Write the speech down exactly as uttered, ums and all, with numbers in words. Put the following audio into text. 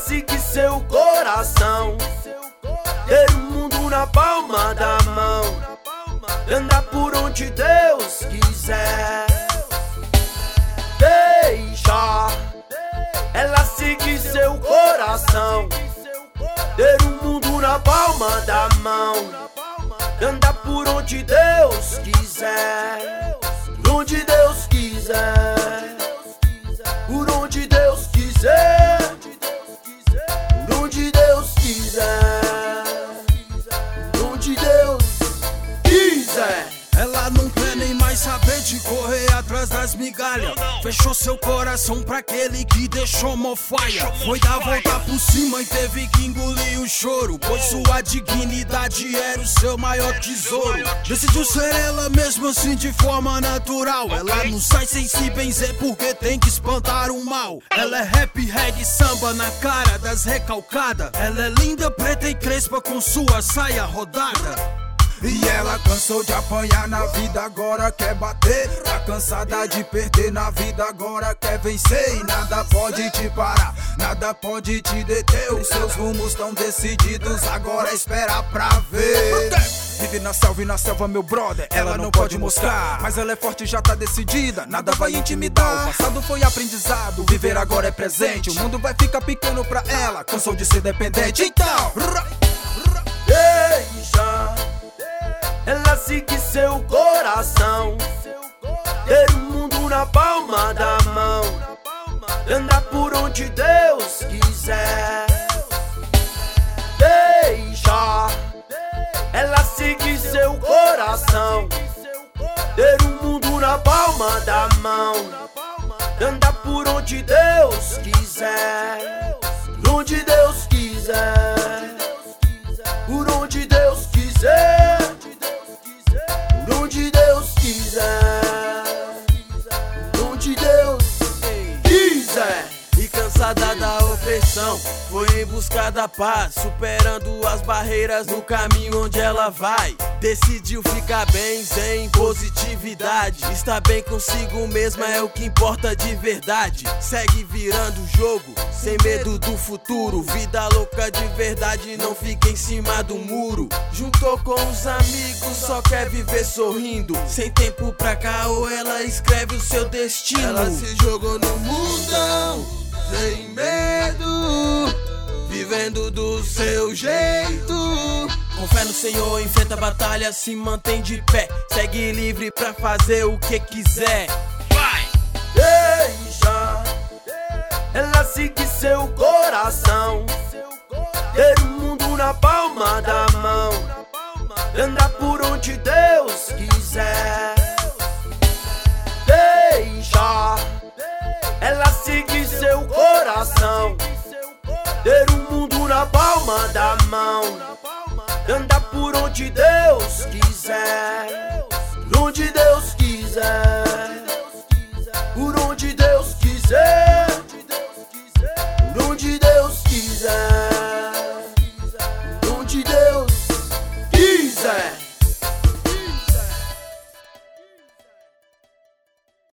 seguir seu coração, ter o mundo na palma da mão, andar por onde Deus quiser. Deixa ela seguir seu coração, ter o mundo na palma da mão, andar por onde Deus quiser. Por onde Deus quiser, por onde Deus quiser, por onde Deus quiser, por onde Deus quiser. Ela não quer nem mais saber de correr atrás das migalhas. Fechou seu coração pra aquele que deixou mofaia. Foi dar a volta por cima e teve que engolir o choro, pois sua dignidade era o seu maior tesouro. Decidiu ser ela mesma assim de forma natural. Ela não sai sem se benzer porque tem que espantar o mal. Ela é rap, reggae, samba na cara das recalcadas. Ela é linda, preta e crespa com sua saia rodada. E ela cansou de apanhar na vida, agora quer bater. Tá cansada de perder na vida, agora quer vencer. E nada pode te parar, nada pode te deter. Os seus rumos estão decididos, agora espera pra ver. Vive na selva e na selva, meu brother, ela não pode moscar, mas ela é forte e já tá decidida, nada vai intimidar. O passado foi aprendizado, viver agora é presente. O mundo vai ficar pequeno pra ela, cansou de ser dependente. Então deixa ela seguir seu coração, ter o mundo na palma da mão, andar por onde Deus quiser. Deixa ela seguir seu coração, ter o mundo na palma da mão, andar por onde Deus quiser. Por onde Deus quiser, por onde Deus quiser, por onde Deus quiser, por onde Deus quiser. E cansada da opressão, foi em busca da paz, superando as barreiras no caminho onde ela vai. Decidiu ficar bem, sem positividade, está bem consigo mesma, é o que importa de verdade. Segue virando o jogo, sem medo do futuro. Vida louca de verdade, não fica em cima do muro. Juntou com os amigos, só quer viver sorrindo. Sem tempo pra caô, ela escreve o seu destino. Ela se jogou no mundão, sem medo, vivendo do seu jeito. Com fé no Senhor, enfrenta a batalha, se mantém de pé. Segue livre pra fazer o que quiser. Vai! Deixa ela seguir seu coração, ter o mundo na palma da mão, andar por onde Deus quiser. Deixa ela seguir seu coração, ter o mundo na palma da mão, andar por onde Deus quiser.